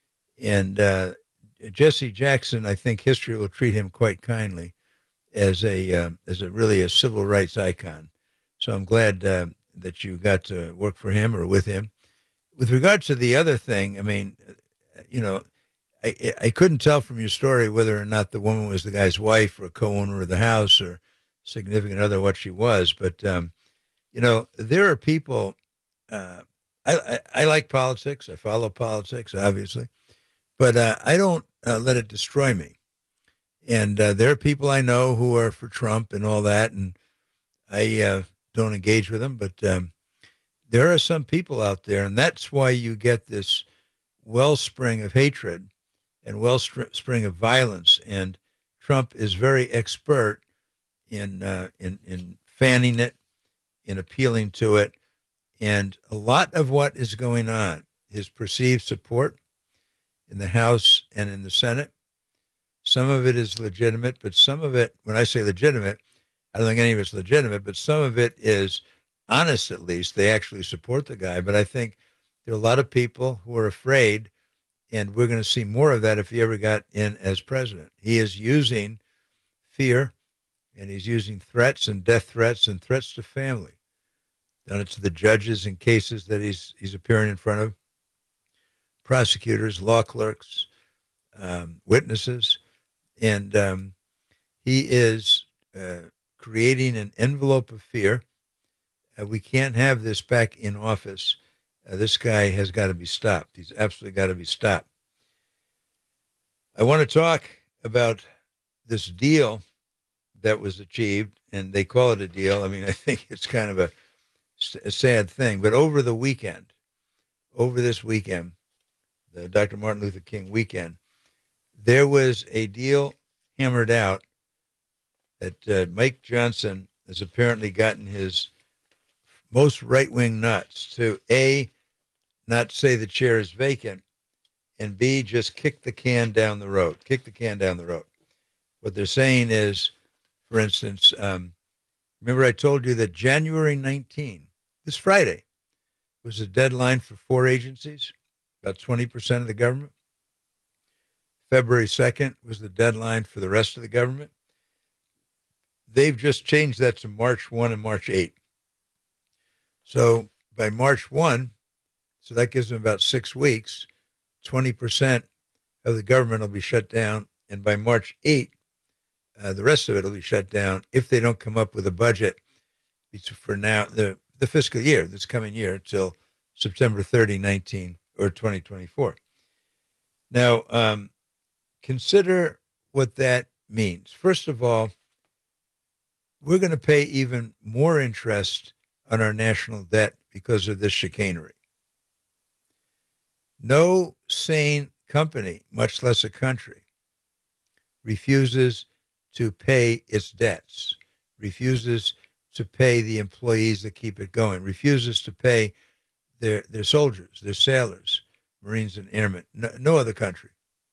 And uh, Jesse Jackson, I think history will treat him quite kindly as a uh, as a really a civil rights icon. So I'm glad uh, that you got to work for him or with him. With regard to the other thing, I mean, you know, I, I couldn't tell from your story whether or not the woman was the guy's wife or a co-owner of the house or significant other, what she was. But, um, you know, there are people, uh, I, I, I like politics. I follow politics, obviously. But uh, I don't uh, let it destroy me. And uh, there are people I know who are for Trump and all that, and I uh, don't engage with them. But um, there are some people out there, and that's why you get this wellspring of hatred and wellspring of violence. And Trump is very expert in uh, in in fanning it, in appealing to it. And a lot of what is going on, his perceived support in the House and in the Senate, some of it is legitimate, but some of it, when I say legitimate, I don't think any of it's legitimate, but some of it is honest, at least. They actually support the guy. But I think there are a lot of people who are afraid, and we're going to see more of that if he ever got in as president. He is using fear, and he's using threats and death threats and threats to family. Done it to the judges in cases that he's he's appearing in front of, prosecutors, law clerks, um, witnesses, and um, he is uh, creating an envelope of fear. Uh, we can't have this back in office. Uh, this guy has got to be stopped. He's absolutely got to be stopped. I want to talk about this deal that was achieved, and they call it a deal. I mean, I think it's kind of a, a sad thing, but over the weekend, over this weekend, the Doctor Martin Luther King weekend, there was a deal hammered out that uh, Mike Johnson has apparently gotten his most right-wing nuts to, A, not say the chair is vacant, and B, just kick the can down the road, kick the can down the road. What they're saying is, for instance, um, remember I told you that January nineteenth, this Friday, was a deadline for four agencies, about twenty percent of the government. February second was the deadline for the rest of the government. They've just changed that to March first and March eighth. So by March first, so that gives them about six weeks, twenty percent of the government will be shut down. And by March eighth, Uh, the rest of it will be shut down if they don't come up with a budget for now, the, the fiscal year, this coming year, till September thirtieth, nineteen or twenty twenty-four. Now, um, consider what that means. First of all, we're going to pay even more interest on our national debt because of this chicanery. No sane company, much less a country, refuses to pay its debts, refuses to pay the employees that keep it going, refuses to pay their, their soldiers, their sailors, Marines and airmen. No, no other country.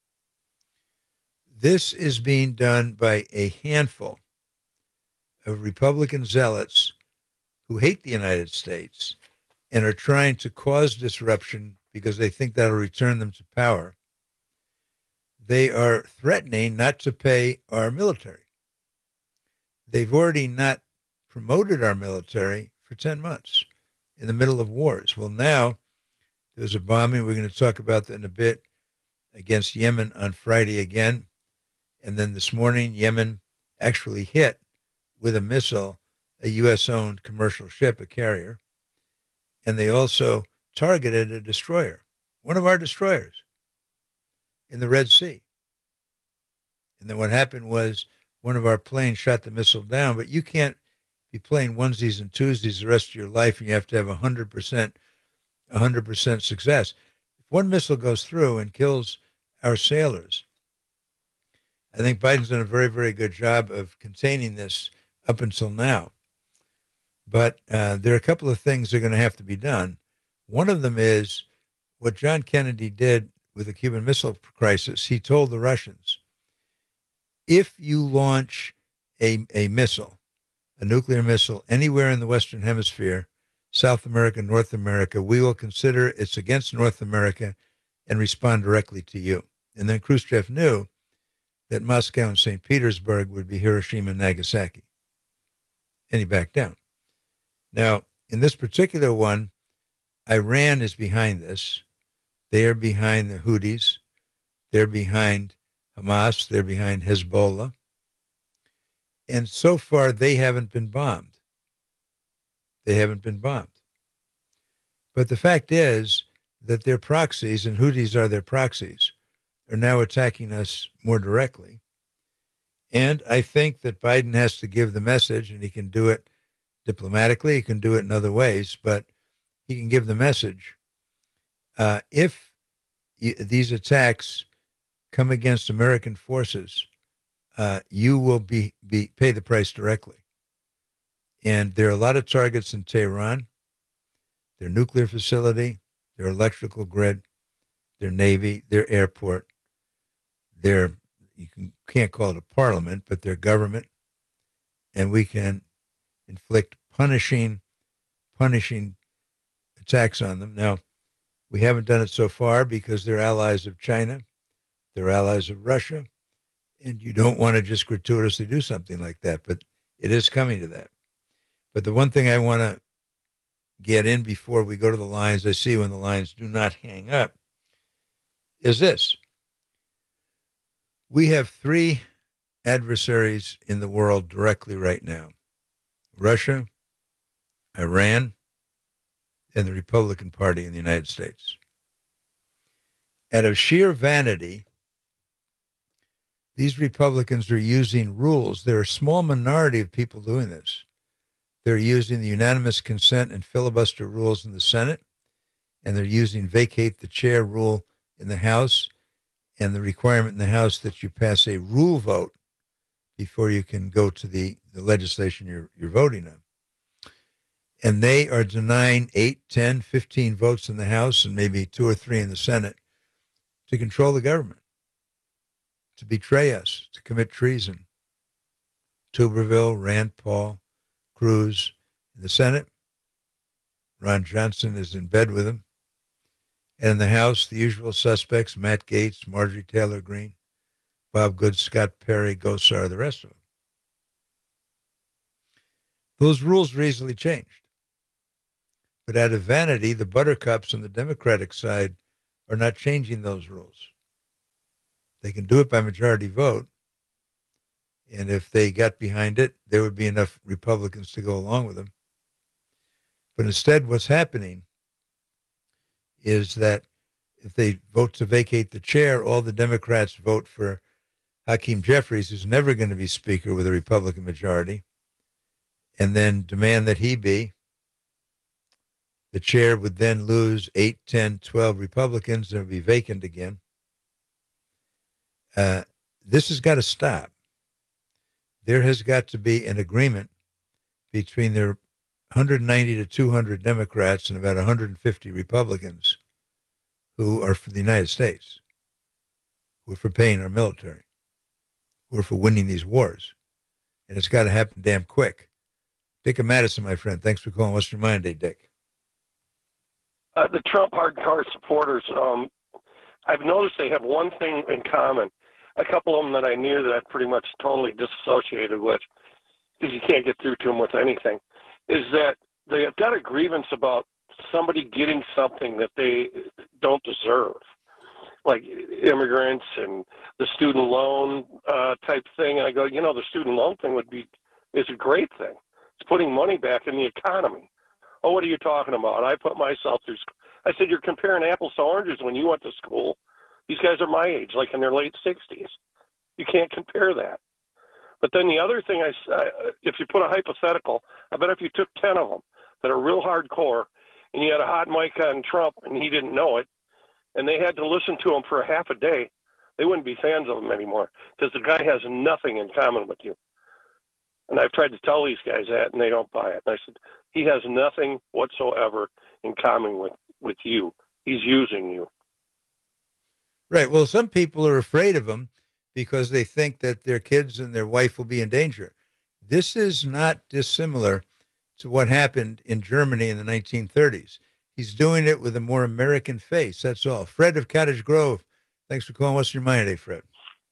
This is being done by a handful of Republican zealots who hate the United States and are trying to cause disruption because they think that'll return them to power. They are threatening not to pay our military. They've already not promoted our military for ten months in the middle of wars. Well, now there's a bombing. We're going to talk about that in a bit against Yemen on Friday again. And then this morning, Yemen actually hit with a missile a U S-owned commercial ship, a carrier. And they also targeted a destroyer, one of our destroyers, in the Red Sea. And then what happened was one of our planes shot the missile down, but you can't be playing onesies and twosies the rest of your life, and you have to have one hundred percent, one hundred percent success. If one missile goes through and kills our sailors, I think Biden's done a very, very good job of containing this up until now. But uh, there are a couple of things that are going to have to be done. One of them is what John Kennedy did with the Cuban Missile Crisis. He told the Russians, if you launch a, a missile, a nuclear missile, anywhere in the Western Hemisphere, South America, North America, we will consider it's against North America and respond directly to you. And then Khrushchev knew that Moscow and Saint Petersburg would be Hiroshima and Nagasaki. And he backed down. Now, in this particular one, Iran is behind this. They are behind the Houthis. They're behind Hamas. They're behind Hezbollah. And so far, they haven't been bombed. They haven't been bombed. But the fact is that their proxies, and Houthis are their proxies, are now attacking us more directly. And I think that Biden has to give the message, and he can do it diplomatically, he can do it in other ways, but he can give the message. Uh, if y- these attacks come against American forces, uh, you will be, be pay the price directly. And there are a lot of targets in Tehran, their nuclear facility, their electrical grid, their Navy, their airport, their, you can, can't call it a parliament, but their government. And we can inflict punishing, punishing attacks on them. Now, we haven't done it so far because they're allies of China, they're allies of Russia, and you don't want to just gratuitously do something like that, but it is coming to that. But the one thing I want to get in before we go to the lines, I see when the lines do not hang up, is this. We have three adversaries in the world directly right now: Russia, Iran, and the Republican Party in the United States. Out of sheer vanity, these Republicans are using rules. There are a small minority of people doing this. They're using the unanimous consent and filibuster rules in the Senate, and they're using vacate the chair rule in the House, and the requirement in the House that you pass a rule vote before you can go to the, the legislation you're, you're voting on. And they are denying eight, ten, fifteen votes in the House and maybe two or three in the Senate to control the government, to betray us, to commit treason. Tuberville, Rand Paul, Cruz in the Senate. Ron Johnson is in bed with him. And in the House, the usual suspects: Matt Gaetz, Marjorie Taylor Greene, Bob Good, Scott Perry, Gosar, the rest of them. Those rules are easily changed. But out of vanity, the buttercups on the Democratic side are not changing those rules. They can do it by majority vote, And if they got behind it, there would be enough Republicans to go along with them. But instead, what's happening is that if they vote to vacate the chair, all the Democrats vote for Hakeem Jeffries, who's never going to be Speaker with a Republican majority, and then demand that he be. The chair would then lose eight, ten, twelve Republicans, and it would be vacant again. Uh, this has got to stop. There has got to be an agreement between their one hundred ninety to two hundred Democrats and about one hundred fifty Republicans who are for the United States, who are for paying our military, who are for winning these wars. And it's got to happen damn quick. Dick of Madison, my friend. Thanks for calling. What's your mind day, Dick? Uh, the Trump hardcore supporters, um, I've noticed they have one thing in common. A couple of them that I knew that I pretty much totally disassociated with, because you can't get through to them with anything, is that they have got a grievance about somebody getting something that they don't deserve, like immigrants and the student loan uh, type thing. And I go, you know, the student loan thing would be is a great thing. It's putting money back in the economy. Oh, what are you talking about? I put myself through school. I said, you're comparing apples to oranges when you went to school. These guys are my age, like in their late sixties. You can't compare that. But then the other thing, I, uh, if you put a hypothetical, I bet if you took ten of them that are real hardcore and you had a hot mic on Trump and he didn't know it, and they had to listen to him for a half a day, they wouldn't be fans of him anymore because the guy has nothing in common with you. And I've tried to tell these guys that, and they don't buy it. And I said, he has nothing whatsoever in common with, with you. He's using you. Right. Well, some people are afraid of him because they think that their kids and their wife will be in danger. This is not dissimilar to what happened in Germany in the nineteen thirties. He's doing it with a more American face. That's all. Fred of Cottage Grove. Thanks for calling. What's your mind today, Fred?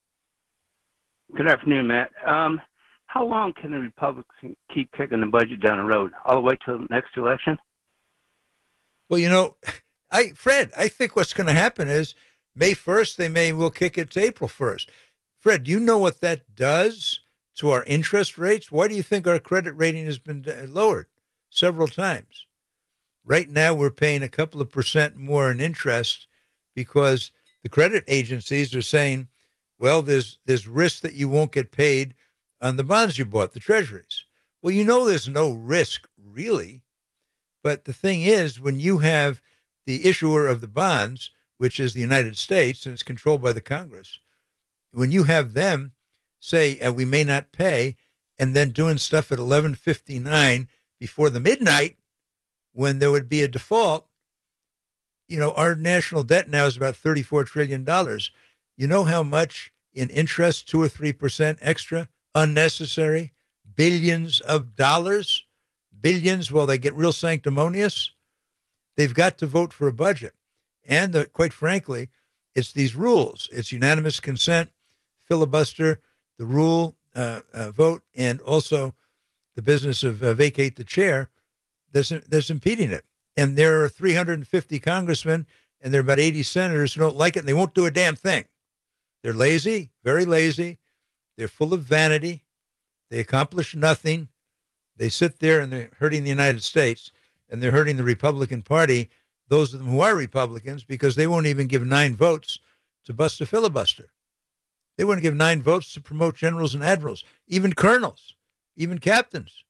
Good afternoon, Matt. Um, how long can the Republicans keep kicking the budget down the road? All the way till the next election? Well, you know, I Fred, I think what's going to happen is May first, they may will kick it to April first. Fred, do you know what that does to our interest rates? Why do you think our credit rating has been lowered several times? Right now, we're paying a couple of percent more in interest because the credit agencies are saying, well, there's there's risk that you won't get paid on the bonds you bought, the treasuries. Well, you know there's no risk, really. But the thing is, when you have the issuer of the bonds, which is the United States, and it's controlled by the Congress, when you have them say, uh, we may not pay, and then doing stuff at eleven fifty-nine before the midnight, when there would be a default, you know, our national debt now is about thirty-four trillion dollars. You know how much in interest, two or three percent extra, unnecessary, billions of dollars, billions, well, they get real sanctimonious. They've got to vote for a budget. And the, quite frankly, it's these rules. It's unanimous consent, filibuster, the rule uh, uh, vote, and also the business of uh, vacate the chair that's, that's impeding it. And there are three hundred fifty congressmen, and there are about eighty senators who don't like it, and they won't do a damn thing. They're lazy, very lazy. They're full of vanity. They accomplish nothing. They sit there, and they're hurting the United States, and they're hurting the Republican Party, those of them who are Republicans, because they won't even give nine votes to bust a filibuster. They wouldn't give nine votes to promote generals and admirals, even colonels, even captains.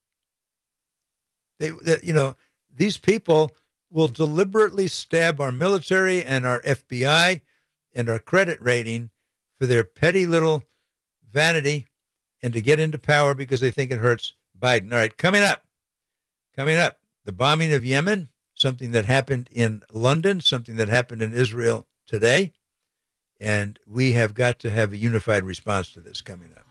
They, they, you know, these people will deliberately stab our military and our F B I and our credit rating for their petty little vanity and to get into power because they think it hurts Biden. All right, coming up, coming up, the bombing of Yemen, something that happened in London, something that happened in Israel today. And we have got to have a unified response to this coming up.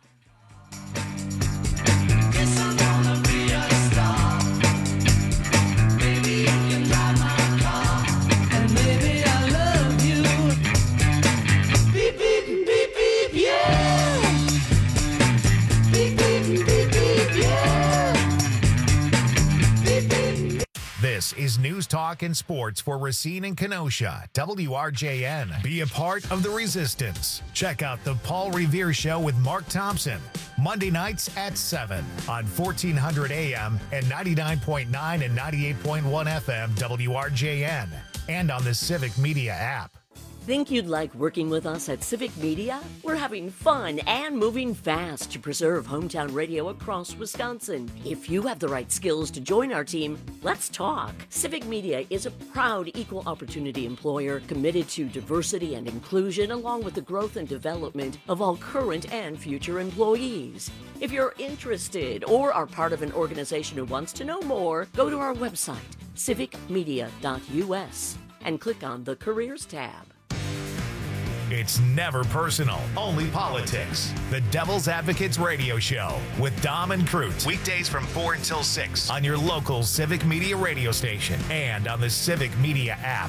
This is News talk, and sports for Racine and Kenosha. W R J N. Be a part of the resistance. Check out the Paul Revere Show with Mark Thompson. Monday nights at seven on fourteen hundred A M and ninety-nine point nine and ninety-eight point one F M W R J N. And on the Civic Media app. Think you'd like working with us at Civic Media? We're having fun and moving fast to preserve hometown radio across Wisconsin. If you have the right skills to join our team, let's talk. Civic Media is a proud equal opportunity employer committed to diversity and inclusion along with the growth and development of all current and future employees. If you're interested or are part of an organization who wants to know more, go to our website, civic media dot U S, and click on the Careers tab. It's never personal, only politics. The Devil's Advocates Radio Show with Dom and Crute. Weekdays from four until six on your local Civic Media radio station and on the Civic Media app.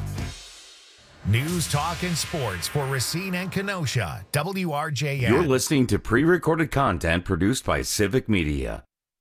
News, talk, and sports for Racine and Kenosha. W R J N. You're listening to pre-recorded content produced by Civic Media.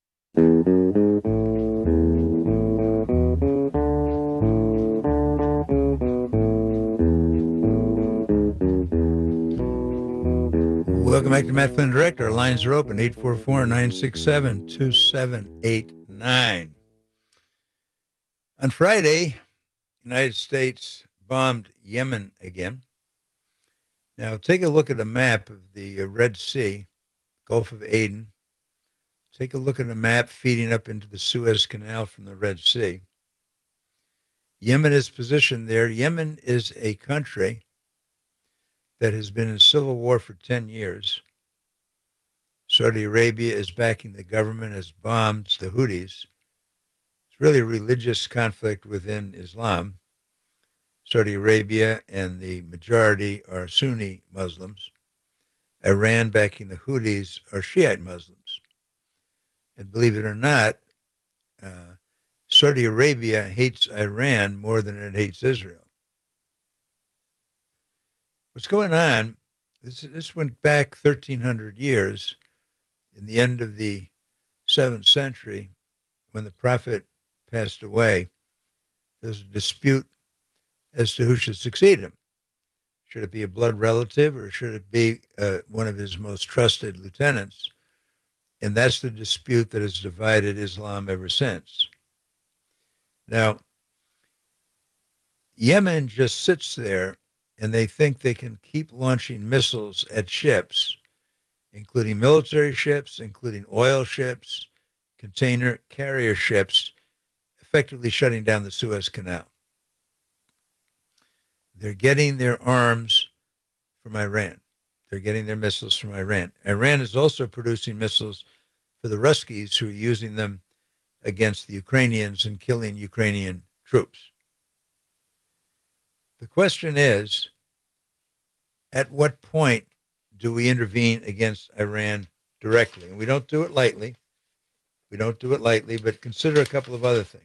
Welcome back to Matt Flynn Direct. Our lines are open, eight four four, nine six seven, two seven eight nine. On Friday, the United States bombed Yemen again. Now, take a look at a map of the Red Sea, Gulf of Aden. Take a look at a map feeding up into the Suez Canal from the Red Sea. Yemen is positioned there. Yemen is a country that has been in civil war for ten years. Saudi Arabia is backing the government, has bombed the Houthis. It's really a religious conflict within Islam. Saudi Arabia and the majority are Sunni Muslims. Iran backing the Houthis are Shiite Muslims. And believe it or not, uh, Saudi Arabia hates Iran more than it hates Israel. What's going on, this, this went back thirteen hundred years in the end of the seventh century when the prophet passed away. There's a dispute as to who should succeed him. Should it be a blood relative or should it be uh, one of his most trusted lieutenants? And that's the dispute that has divided Islam ever since. Now, Yemen just sits there and they think they can keep launching missiles at ships, including military ships, including oil ships, container carrier ships, effectively shutting down the Suez Canal. They're getting their arms from Iran. They're getting their missiles from Iran. Iran is also producing missiles for the Ruskies, who are using them against the Ukrainians and killing Ukrainian troops. The question is, at what point do we intervene against Iran directly? And we don't do it lightly. We don't do it lightly, but consider a couple of other things.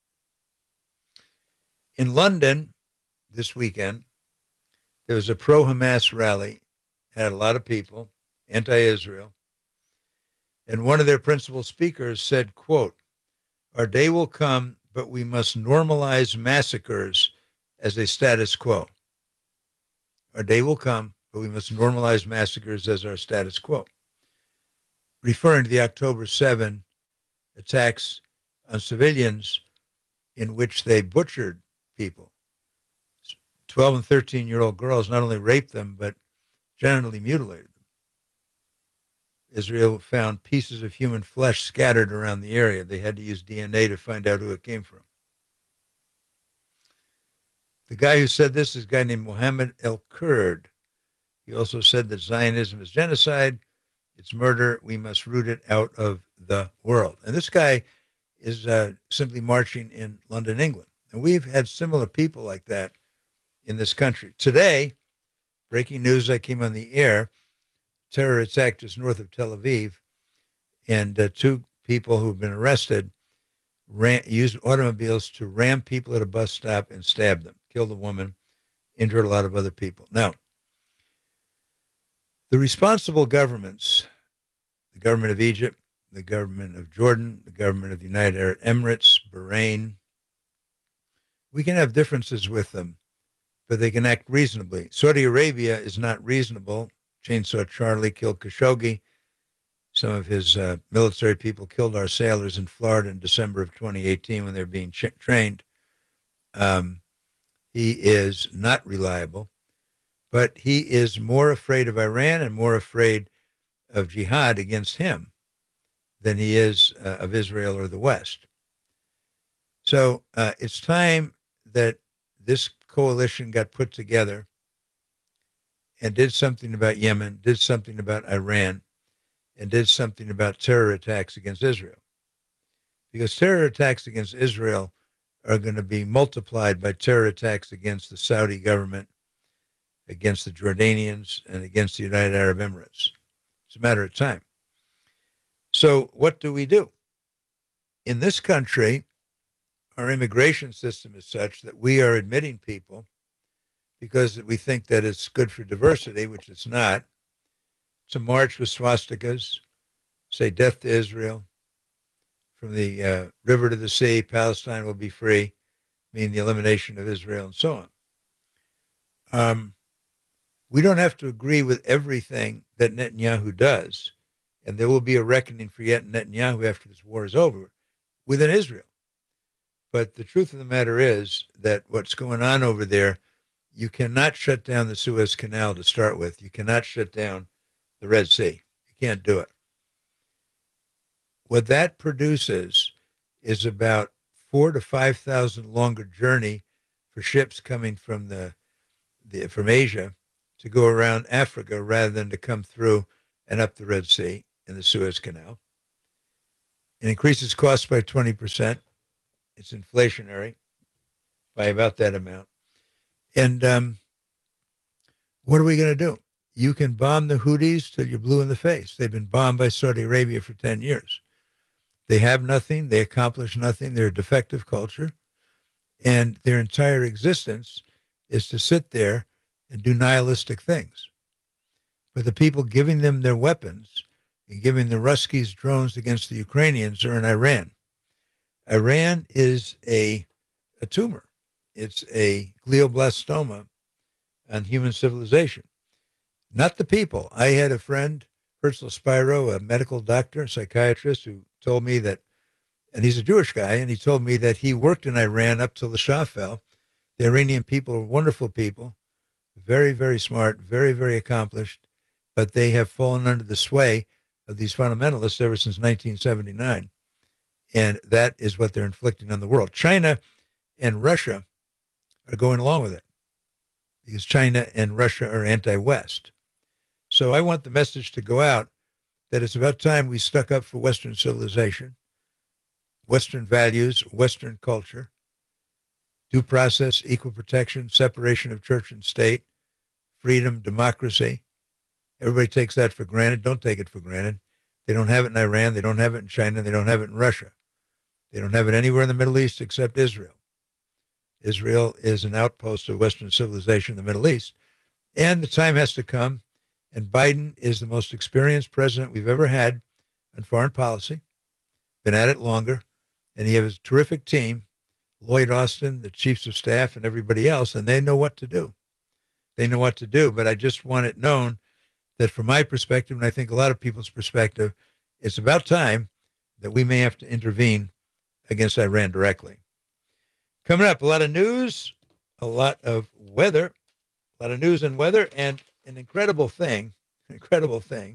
In London this weekend, there was a pro-Hamas rally, had a lot of people, anti-Israel, and one of their principal speakers said, quote, "Our day will come, but we must normalize massacres as a status quo. Our day will come, but we must normalize massacres as our status quo." Referring to the October seventh attacks on civilians in which they butchered people. twelve and thirteen-year-old girls not only raped them, but genitally mutilated them. Israel found pieces of human flesh scattered around the area. They had to use D N A to find out who it came from. The guy who said this is a guy named Mohammed El-Kurd. He also said that Zionism is genocide, it's murder, we must root it out of the world. And this guy is uh, simply marching in London, England. And we've had similar people like that in this country. Today, breaking news, I came on the air, terror attack just north of Tel Aviv, and uh, two people who've been arrested ran, used automobiles to ram people at a bus stop and stab them, killed a woman, injured a lot of other people. Now, the responsible governments, the government of Egypt, the government of Jordan, the government of the United Arab Emirates, Bahrain, We can have differences with them, but they can act reasonably. Saudi Arabia is not reasonable. Chainsaw Charlie killed Khashoggi. Some of his uh, military people killed our sailors in Florida in December of twenty eighteen when they were being ch- trained. Um, he is not reliable, but he is more afraid of Iran and more afraid of jihad against him than he is uh, of Israel or the West. So uh, it's time that this coalition got put together and did something about Yemen, did something about Iran, and did something about terror attacks against Israel. Because terror attacks against Israel are going to be multiplied by terror attacks against the Saudi government, against the Jordanians, and against the United Arab Emirates. It's a matter of time. So what do we do? In this country, our immigration system is such that we are admitting people because we think that it's good for diversity, which it's not, to march with swastikas, say death to Israel, from the uh, river to the sea, Palestine will be free, meaning the elimination of Israel, and so on. Um, we don't have to agree with everything that Netanyahu does, and there will be a reckoning for Netanyahu after this war is over within Israel. But the truth of the matter is that what's going on over there, you cannot shut down the Suez Canal to start with. You cannot shut down the Red Sea. You can't do it. What that produces is about four to five thousand longer journey for ships coming from the, the from Asia to go around Africa rather than to come through and up the Red Sea in the Suez Canal. It increases costs by twenty percent. It's inflationary by about that amount. And um, what are we going to do? You can bomb the Houthis till you're blue in the face. They've been bombed by Saudi Arabia for ten years. They have nothing. They accomplish nothing. They're a defective culture. And their entire existence is to sit there and do nihilistic things. But the people giving them their weapons and giving the Ruskies drones against the Ukrainians are in Iran. Iran is a, a tumor. It's a glioblastoma on human civilization. Not the people. I had a friend, Herzl Spiro, a medical doctor, psychiatrist, who told me that, and he's a Jewish guy, and he told me that he worked in Iran up till the Shah fell. The Iranian people are wonderful people, very, very smart, very, very accomplished, but they have fallen under the sway of these fundamentalists ever since nineteen seventy-nine. And that is what they're inflicting on the world. China and Russia are going along with it because China and Russia are anti-West. So I want the message to go out that it's about time we stuck up for Western civilization, Western values, Western culture, due process, equal protection, separation of church and state, freedom, democracy. Everybody takes that for granted. Don't take it for granted. They don't have it in Iran. They don't have it in China. They don't have it in Russia. They don't have it anywhere in the Middle East except Israel. Israel is an outpost of Western civilization in the Middle East. And the time has to come, and Biden is the most experienced president we've ever had on foreign policy, been at it longer, and he has a terrific team, Lloyd Austin, the chiefs of staff, and everybody else, and they know what to do. They know what to do, but I just want it known that from my perspective, and I think a lot of people's perspective, it's about time that we may have to intervene against Iran directly. Coming up, a lot of news, a lot of weather, a lot of news and weather, and an incredible thing, incredible thing.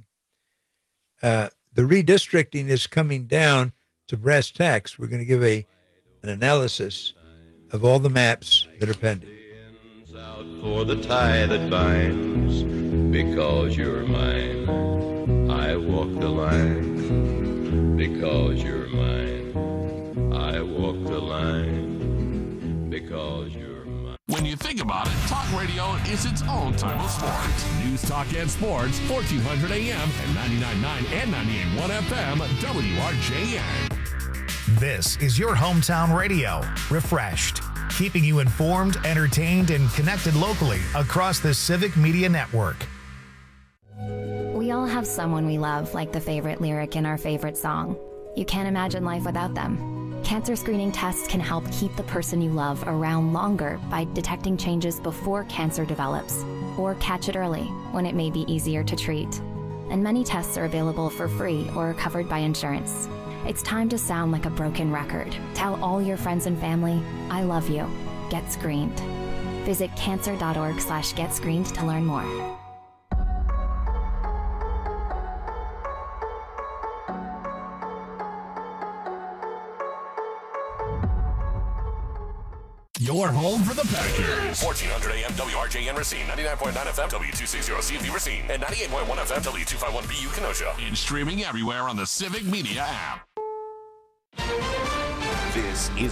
Uh, the redistricting is coming down to brass tacks. We're going to give a an analysis of all the maps that are pending. Out for the tie that binds, because you're mine. I walk the line, because you're mine. I walk the line, because you're mine. When you think about it, talk radio is its own type of sports. News, talk, and sports, fourteen hundred A M and ninety-nine point nine and ninety-eight point one F M, W R J N. This is your hometown radio, refreshed, keeping you informed, entertained, and connected locally across the Civic Media Network. We all have someone we love, like the favorite lyric in our favorite song. You can't imagine life without them. Cancer screening tests can help keep the person you love around longer by detecting changes before cancer develops, or catch it early when it may be easier to treat. And many tests are available for free or covered by insurance. It's time to sound like a broken record. Tell all your friends and family, I love you. Get screened. Visit cancer.org slash get screened to learn more. Your home for the Packers. fourteen hundred A M W R J N Racine, ninety-nine point nine F M W two sixty C V Racine, and ninety-eight point one F M W two fifty-one B U Kenosha. And streaming everywhere on the Civic Media app. This is